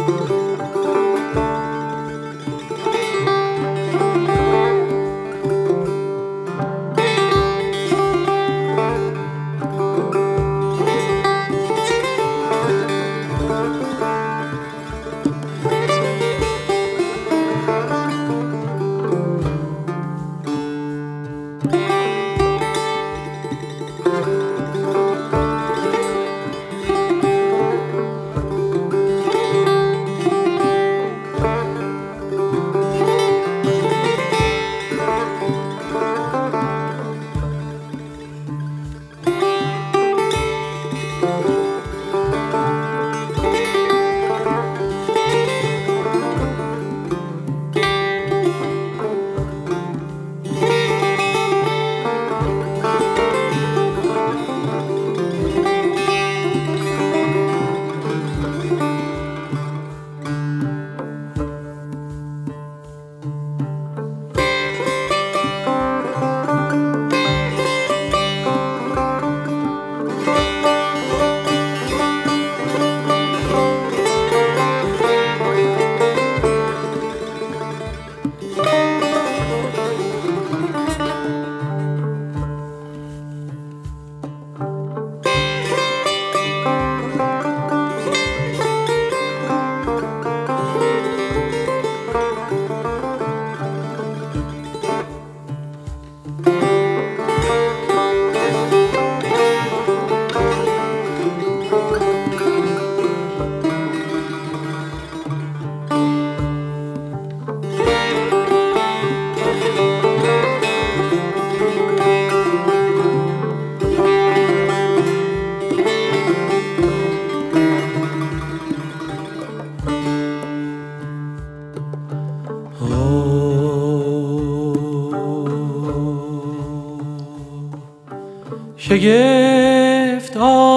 شگفت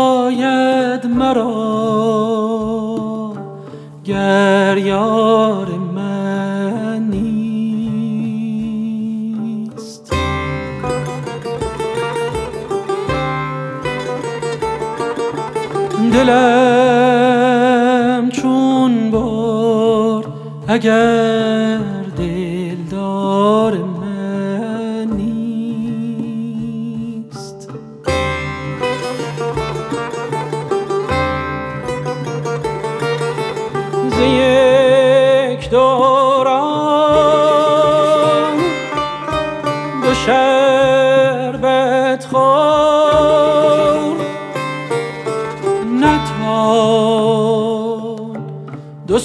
آید مرا گر یار من نیست. دلم چون بر اگر دلدار من نیست. ز یک دوران دو شربت خور نتوان دو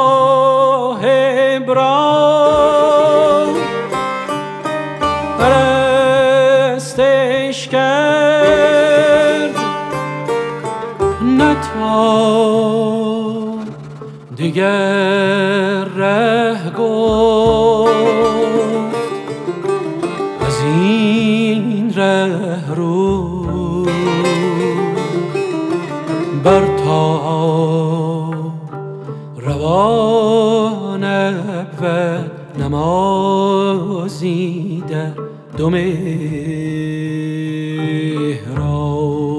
صاحب را پرستش کرد. نتوان دیگر ره گفت از این ره رو بر تا روان اول نمازی در دو محراب.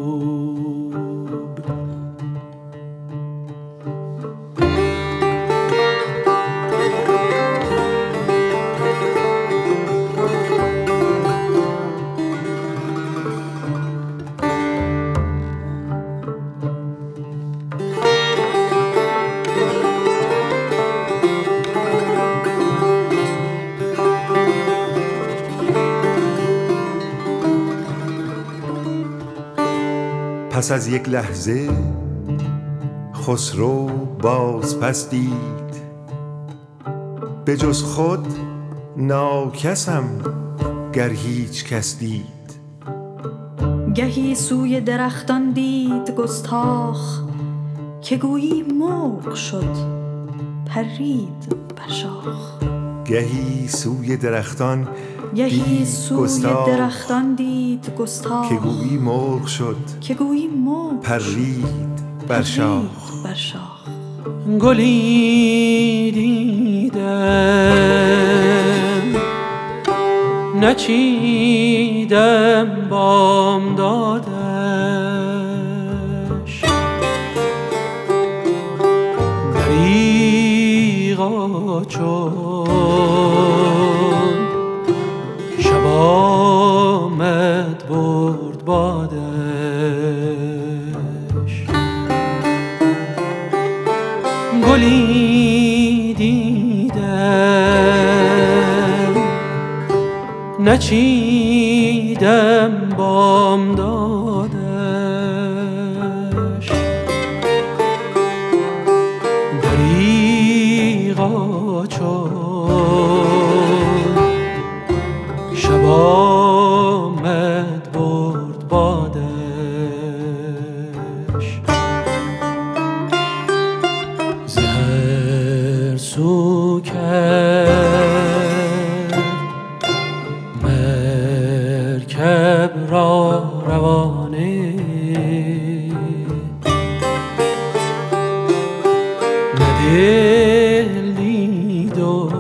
پس از یک لحظه خسرو باز پس دید، به جز خود ناکسم گر هیچ کس دید. گهی سوی درختان دید گستاخ، که گویی مرغ شد پرید بر شاخ. گهی سوی درختان گهی سوی درختان دید گستاخ، که گویی مرغ شد که گویی مرغ پرید بر شاخ. بر شاخ. گلی دیدم نچیدم بامدادش، در دریغا چون شب آمد برد بادش، گلی دیدم نچیدم بامدادش، دریغا چون شب آمد برد بادش. زهر سو کرد مرکب را روانه، نه دل دید و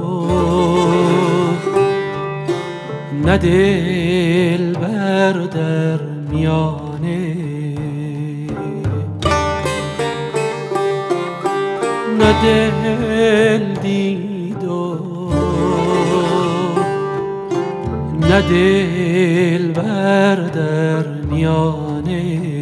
نه دلبر در میانه، نه دل دید و نه دلبر در میانه.